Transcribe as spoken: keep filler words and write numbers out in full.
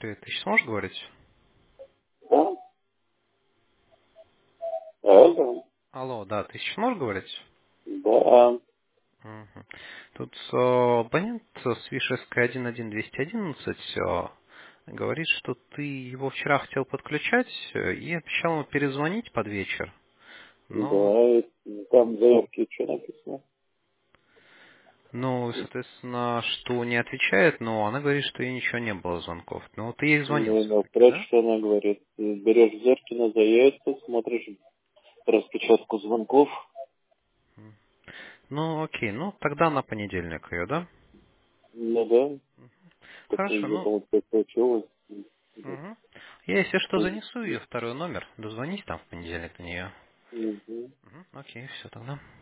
Привет, ты сейчас можешь говорить? Да? Алло. Алло, да, ты сейчас можешь говорить? Да. Мгм. Тут э, абонент с вишеской один один двести одиннадцать э, говорит, что ты его вчера хотел подключать э, и обещал ему перезвонить под вечер. Но, Да, и там в заявке что написано? ну, соответственно, что не отвечает, но она говорит, что ей ничего не было звонков. Но ты ей звонил Ну, все-таки, напротив, да? что она говорит. Ты берешь Зеркина за яйца, смотришь распечатку звонков. М. Ну, окей, ну тогда на понедельник ее, да? Ну да, как-то Хорошо, я ну, думал, что получилось. мгм. Я, если что, занесу ее второй номер. Дозвонись там в понедельник до нее. Мгм. Мгм. Окей, все тогда.